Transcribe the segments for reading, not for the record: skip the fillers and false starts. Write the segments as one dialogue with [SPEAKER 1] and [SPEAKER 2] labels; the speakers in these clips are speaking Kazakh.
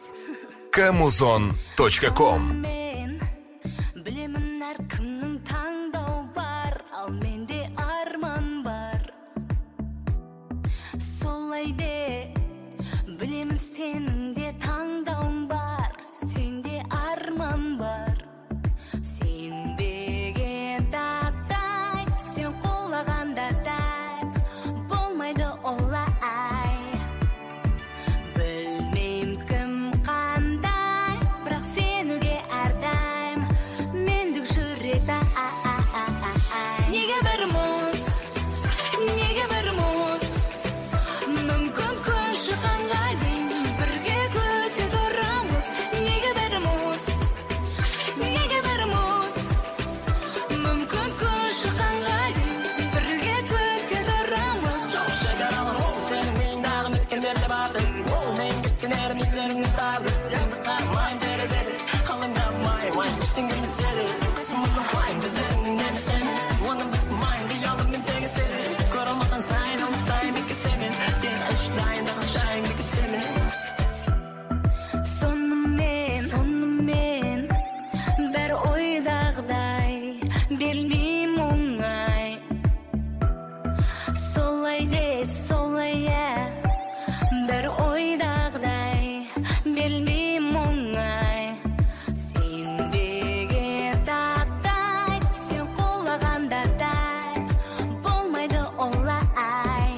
[SPEAKER 1] Kamuzon.com.
[SPEAKER 2] Білемін әркімнің таңдау бар, ал менде арман бар. Солай де, білемін сенің де таңдауың бар, сенде арман бар. Сенбеген таптай, сен қолағанда тай, болмайды олай. Білмейм кім қандай, бірақ сенуге әрдайым мендік жүреді. Неге бір мұз, неге бір мұз, мүмкін күн шығанға дейін бірге күте тұрамыз. Неге бір мұз, неге бір мұз, мүмкін күн шығанға дейін бірге күте тұрамыз. Сонымен бір ойдағдай берілмейм оңай. Солай де, солай бір ойдағдай берілмейм оңай. Сенбеге таптай, сен қолағанда тай, болмайды олай.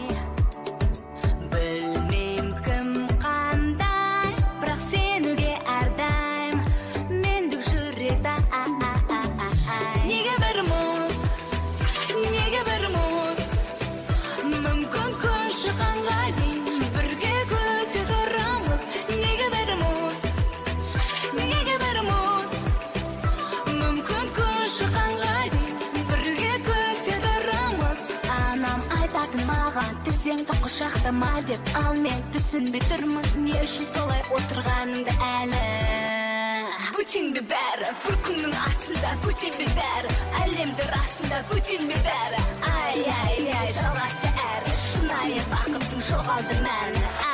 [SPEAKER 2] Білмейм кім қандай, бірақ сенуге әрдайым мендік жүреді. Неге бір мұз, неге бір мұз, мүмкін күн шығанға дейін бірге күте тұрамыз. Неге бір мұз, неге бір мұз, мүмкін күн шығанға дейін бірге күте тұрамыз. Анам айтатын маған, тізеңді құшақтама деп, ал мен түсінбей тұрмын, не үшін солай отырғаныңды әлі. Бөтен бе бәрі, бір күннің астында, бөтен бе бәрі, әлемді расында, бөтен бе бәрі. Ай, жалғасы әрі, шынайы бақыттың жоғалды мәні.